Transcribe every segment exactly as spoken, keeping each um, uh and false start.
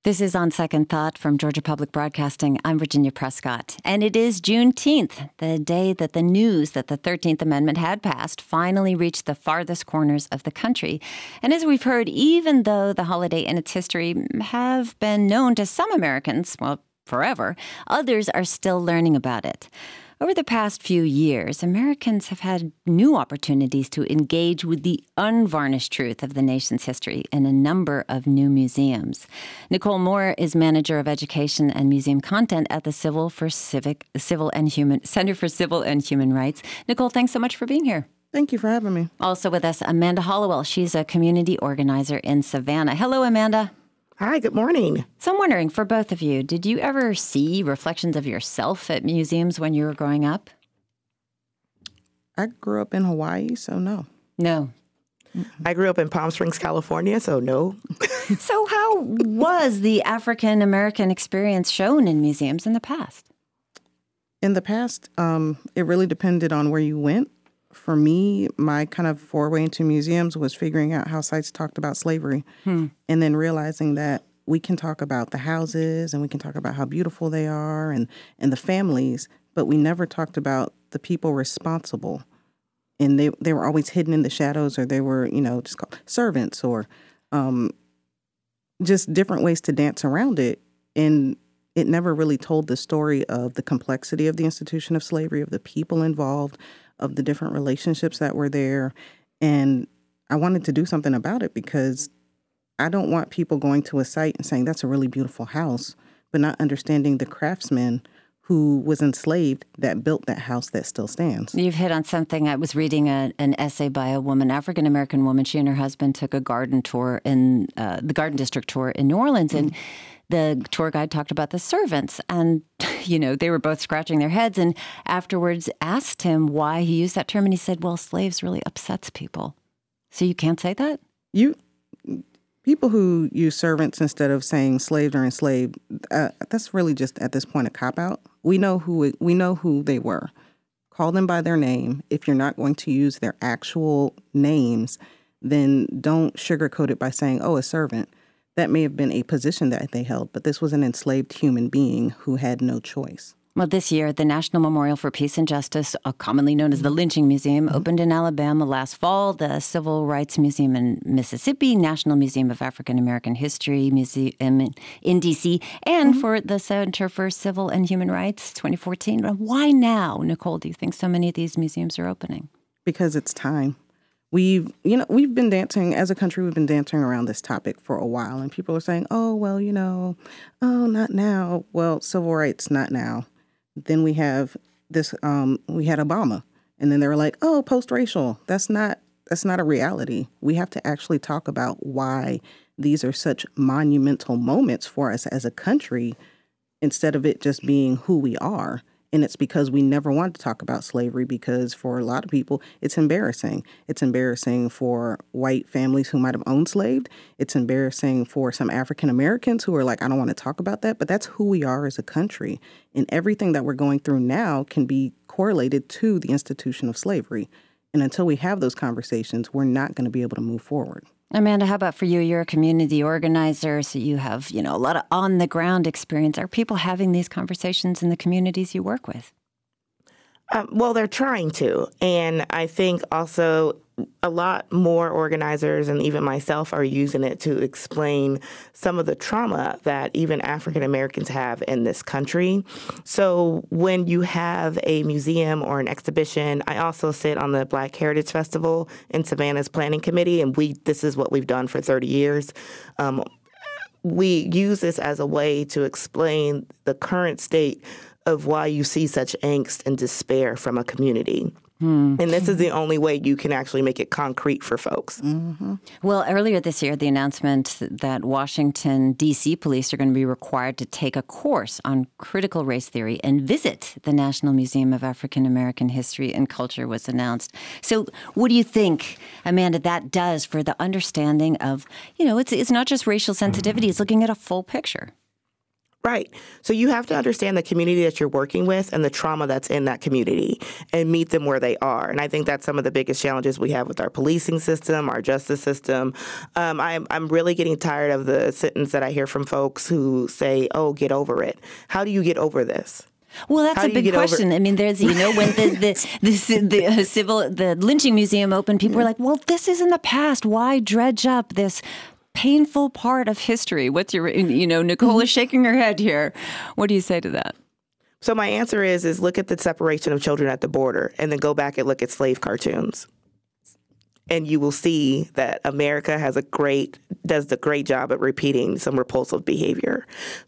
This is On Second Thought from Georgia Public Broadcasting. I'm Virginia Prescott. And it is Juneteenth, the day that the news that the thirteenth Amendment had passed finally reached the farthest corners of the country. And as we've heard, even though the holiday and its history have been known to some Americans, well, forever, others are still learning about it. Over the past few years, Americans have had new opportunities to engage with the unvarnished truth of the nation's history in a number of new museums. Nicole Moore is manager of education and museum content at the Civil for Civic, Civil and Human Center for Civil and Human Rights. Nicole, thanks so much for being here. Thank you for having me. Also with us, Amanda Hollowell. She's a community organizer in Savannah. Hello, Amanda. Hi, good morning. So I'm wondering, for both of you, did you ever see reflections of yourself at museums when you were growing up? I grew up in Hawaii, so no. No. I grew up in Palm Springs, California, so no. So how was the African-American experience shown in museums in the past? In the past, um, it really depended on where you went. For me, my kind of foray into museums was figuring out how sites talked about slavery hmm. and then realizing that we can talk about the houses and we can talk about how beautiful they are and, and the families, but we never talked about the people responsible. And they, they were always hidden in the shadows, or they were, you know, just called servants, or um, just different ways to dance around it. And it never really told the story of the complexity of the institution of slavery, of the people involved, of the different relationships that were there. And I wanted to do something about it because I don't want people going to a site and saying, that's a really beautiful house, but not understanding the craftsman who was enslaved that built that house that still stands. You've hit on something. I was reading a, an essay by a woman, African-American woman. She and her husband took a garden tour in uh, the Garden District tour in New Orleans. Mm-hmm. And the tour guide talked about the servants, and, you know, they were both scratching their heads, and afterwards asked him why he used that term, and he said, well, slaves really upsets people. So you can't say that? You, people who use servants instead of saying slaved or enslaved, uh, that's really just, at this point, a cop-out. We know who we know who they were. Call them by their name. If you're not going to use their actual names, then don't sugarcoat it by saying, oh, a servant. That may have been a position that they held, but this was an enslaved human being who had no choice. Well, this year, the National Memorial for Peace and Justice, uh, commonly known as the Lynching Museum, mm-hmm. opened in Alabama last fall. The Civil Rights Museum in Mississippi, National Museum of African American History Museum in D C, and mm-hmm. for the Center for Civil and Human Rights, twenty fourteen. Why now, Nicole, do you think so many of these museums are opening? Because it's time. We've, you know, we've been dancing, as a country, we've been dancing around this topic for a while. And people are saying, oh, well, you know, oh, not now. Well, civil rights, not now. Then we have this, um, we had Obama. And then they were like, oh, post-racial. That's not, that's not a reality. We have to actually talk about why these are such monumental moments for us as a country, instead of it just being who we are. And it's because we never wanted to talk about slavery, because for a lot of people, it's embarrassing. It's embarrassing for white families who might have owned slaves. It's embarrassing for some African Americans who are like, I don't want to talk about that. But that's who we are as a country. And everything that we're going through now can be correlated to the institution of slavery. And until we have those conversations, we're not going to be able to move forward. Amanda, how about for you? You're a community organizer, so you have, you know, a lot of on-the-ground experience. Are people having these conversations in the communities you work with? Um, well, they're trying to. And I think also a lot more organizers and even myself are using it to explain some of the trauma that even African Americans have in this country. So when you have a museum or an exhibition, I also sit on the Black Heritage Festival in Savannah's planning committee, and we this is what we've done for thirty years. Um, we use this as a way to explain the current state of why you see such angst and despair from a community. Hmm. And this is the only way you can actually make it concrete for folks. Mm-hmm. Well, earlier this year, the announcement that Washington, D C police are going to be required to take a course on critical race theory and visit the National Museum of African American History and Culture was announced. So what do you think, Amanda, that does for the understanding of, you know, it's it's not just racial sensitivity, it's looking at a full picture? Right. So you have to understand the community that you're working with and the trauma that's in that community and meet them where they are. And I think that's some of the biggest challenges we have with our policing system, our justice system. Um, I'm, I'm really getting tired of the sentence that I hear from folks who say, oh, get over it. How do you get over this? Well, that's How a big question. Over- I mean, there's, you know, when the the, the, the uh, civil, the lynching museum opened, people were like, well, this is in the past. Why dredge up this painful part of history? What's your, you know, Nicole is shaking her head here. What do you say to that? So my answer is, is look at the separation of children at the border and then go back and look at slave cartoons. And you will see that America has a great, does a great job at repeating some repulsive behavior.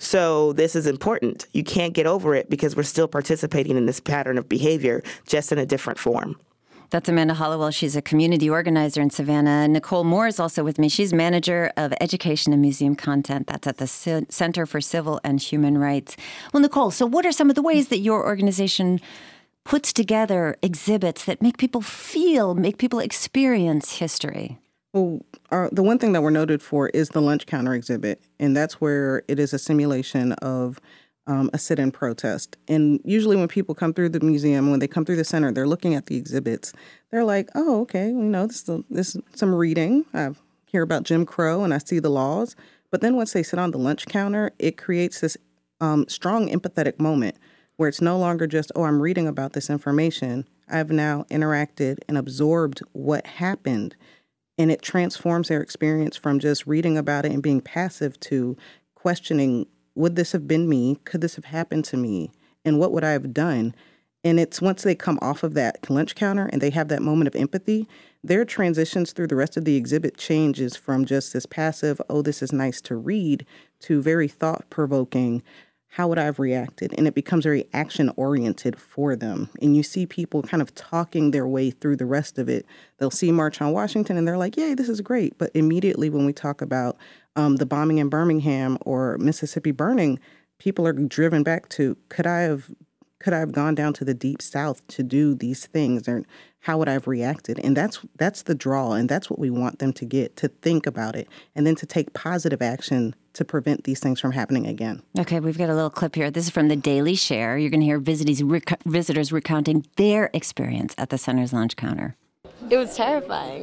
So this is important. You can't get over it because we're still participating in this pattern of behavior, just in a different form. That's Amanda Hollowell. She's a community organizer in Savannah. Nicole Moore is also with me. She's manager of education and museum content. That's at the C- Center for Civil and Human Rights. Well, Nicole, so what are some of the ways that your organization puts together exhibits that make people feel, make people experience history? Well, our, the one thing that we're noted for is the lunch counter exhibit, and that's where it is a simulation of um, a sit-in protest. And usually when people come through the museum, when they come through the center, they're looking at the exhibits. They're like, oh, okay, you know, this is, this is some reading. I hear about Jim Crow and I see the laws. But then once they sit on the lunch counter, it creates this um, strong empathetic moment where it's no longer just, oh, I'm reading about this information. I've now interacted and absorbed what happened. And it transforms their experience from just reading about it and being passive to questioning, would this have been me? Could this have happened to me? And what would I have done? And it's once they come off of that lunch counter and they have that moment of empathy, their transitions through the rest of the exhibit changes from just this passive, oh, this is nice to read, to very thought-provoking, how would I have reacted? And it becomes very action-oriented for them. And you see people kind of talking their way through the rest of it. They'll see March on Washington and they're like, yay, this is great. But immediately when we talk about um, the bombing in Birmingham or Mississippi burning, people are driven back to, could I have could I have gone down to the deep south to do these things? Or how would I have reacted? And that's that's the draw. And that's what we want them to get, to think about it and then to take positive action to prevent these things from happening again. Okay, we've got a little clip here. This is from the Daily Share. You're going to hear visitors, rec- visitors recounting their experience at the center's lunch counter. It was terrifying.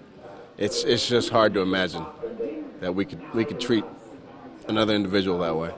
It's it's just hard to imagine that we could we could treat another individual that way.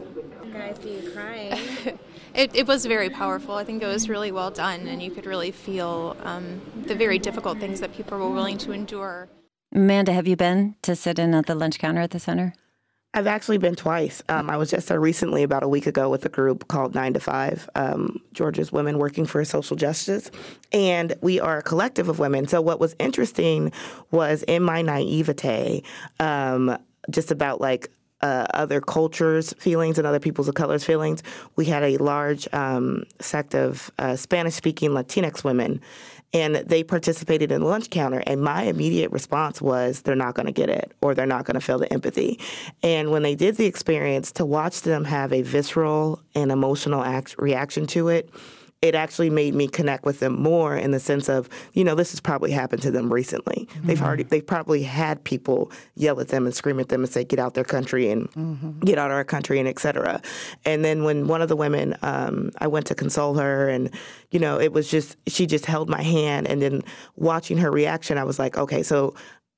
I see you crying. It, it was very powerful. I think it was really well done, and you could really feel um, the very difficult things that people were willing to endure. Amanda, have you been to sit in at the lunch counter at the center? I've actually been twice. Um, I was just there recently, about a week ago, with a group called Nine to Five, um, Georgia's Women Working for Social Justice. And we are a collective of women. So what was interesting was, in my naivete, um, just about like uh, other cultures' feelings and other people's of color's feelings, we had a large um, sect of uh, Spanish-speaking Latinx women. And they participated in the lunch counter, and my immediate response was, they're not going to get it, or they're not going to feel the empathy. And when they did the experience, to watch them have a visceral and emotional act, reaction to it, it actually made me connect with them more in the sense of, you know, this has probably happened to them recently. Mm-hmm. They've already, they've probably had people yell at them and scream at them and say, get out their country and mm-hmm. get out of our country and et cetera. And then when one of the women, um, I went to console her and, you know, it was just, she just held my hand. And then watching her reaction, I was like, okay, so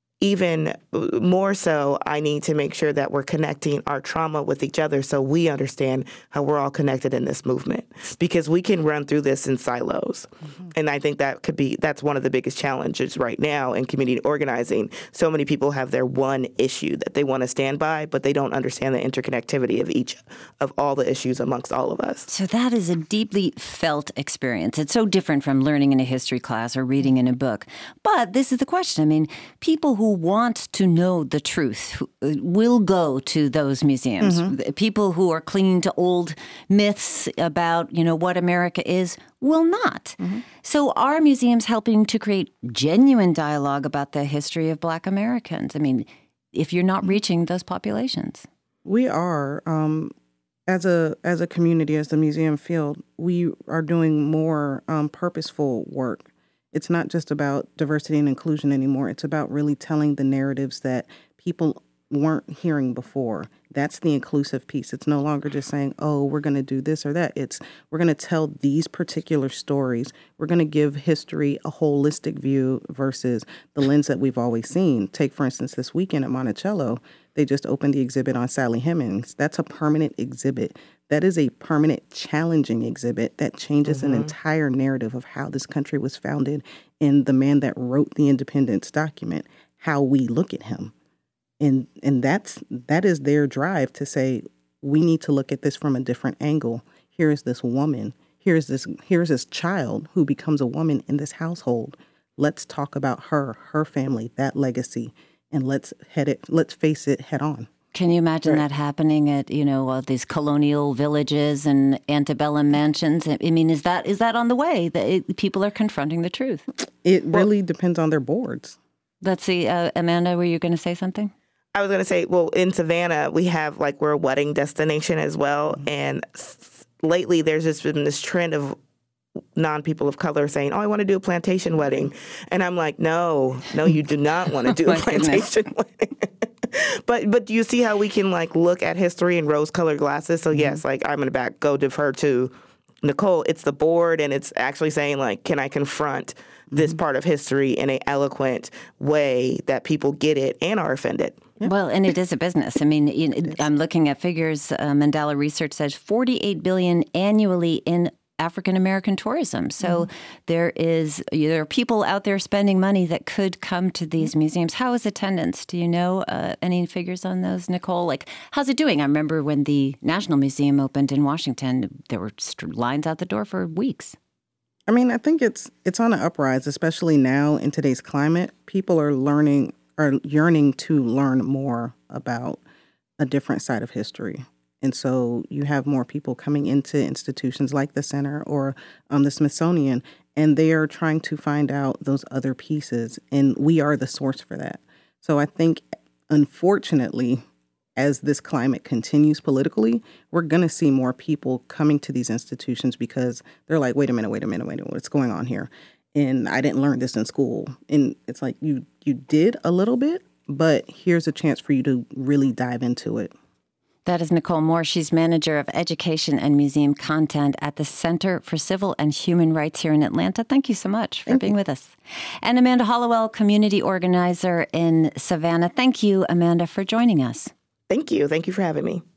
even more so, I need to make sure that we're connecting our trauma with each other so we understand how we're all connected in this movement. Because we can run through this in silos. Mm-hmm. And I think that could be, that's one of the biggest challenges right now in community organizing. So many people have their one issue that they want to stand by, but they don't understand the interconnectivity of each, of all the issues amongst all of us. So that is a deeply felt experience. It's so different from learning in a history class or reading in a book. But this is the question. I mean, people who want to know the truth will go to those museums. Mm-hmm. People who are clinging to old myths about, you know, what America is will not. Mm-hmm. So are museums helping to create genuine dialogue about the history of Black Americans? I mean, if you're not reaching those populations. We are. Um, as a as a community, as the museum field, we are doing more um, purposeful work. It's not just about diversity and inclusion anymore. It's about really telling the narratives that people weren't hearing before. That's the inclusive piece. It's no longer just saying, oh, we're going to do this or that. It's we're going to tell these particular stories. We're going to give history a holistic view versus the lens that we've always seen. Take, for instance, this weekend at Monticello, they just opened the exhibit on Sally Hemings. That's a permanent exhibit. That is a permanent, challenging exhibit that changes mm-hmm. an entire narrative of how this country was founded and the man that wrote the independence document, how we look at him. And and that's that is their drive to say, we need to look at this from a different angle. Here is this woman. Here's this here's this child who becomes a woman in this household. Let's talk about her, her family, that legacy, and let's head it. Let's face it head on. Can you imagine right. that happening at, you know, uh, these colonial villages and antebellum mansions? I mean, is that is that on the way? That it, people are confronting the truth. It really well, depends on their boards. Let's see, uh, Amanda, were you going to say something? I was going to say, well, in Savannah, we have like we're a wedding destination as well. Mm-hmm. And s- lately there's just been this trend of non-people of color saying, oh, I want to do a plantation wedding. And I'm like, no, no, you do not want to do a plantation wedding. but but do you see how we can like look at history in rose-colored glasses? So, mm-hmm. yes, like I'm going to back go defer to Nicole. It's the board, and it's actually saying, like, can I confront this mm-hmm. part of history in an eloquent way that people get it and are offended? Yeah. Well, and it is a business. I mean, it, I'm looking at figures. Uh, Mandela Research says forty-eight billion dollars annually in African American tourism. So mm-hmm. there is there are people out there spending money that could come to these museums. How is attendance? Do you know uh, any figures on those, Nicole? Like, how's it doing? I remember when the National Museum opened in Washington, there were st- lines out the door for weeks. I mean, I think it's it's on an uprise, especially now in today's climate. People are learning, are yearning to learn more about a different side of history. And so you have more people coming into institutions like the Center or um, the Smithsonian, and they are trying to find out those other pieces, and we are the source for that. So I think, unfortunately, as this climate continues politically, we're going to see more people coming to these institutions because they're like, wait a minute, wait a minute, wait a minute, what's going on here? And I didn't learn this in school. And it's like, you you did a little bit, but here's a chance for you to really dive into it. That is Nicole Moore. She's manager of education and museum content at the Center for Civil and Human Rights here in Atlanta. Thank you so much for Thank being you. with us. And Amanda Hollowell, community organizer in Savannah. Thank you, Amanda, for joining us. Thank you. Thank you for having me.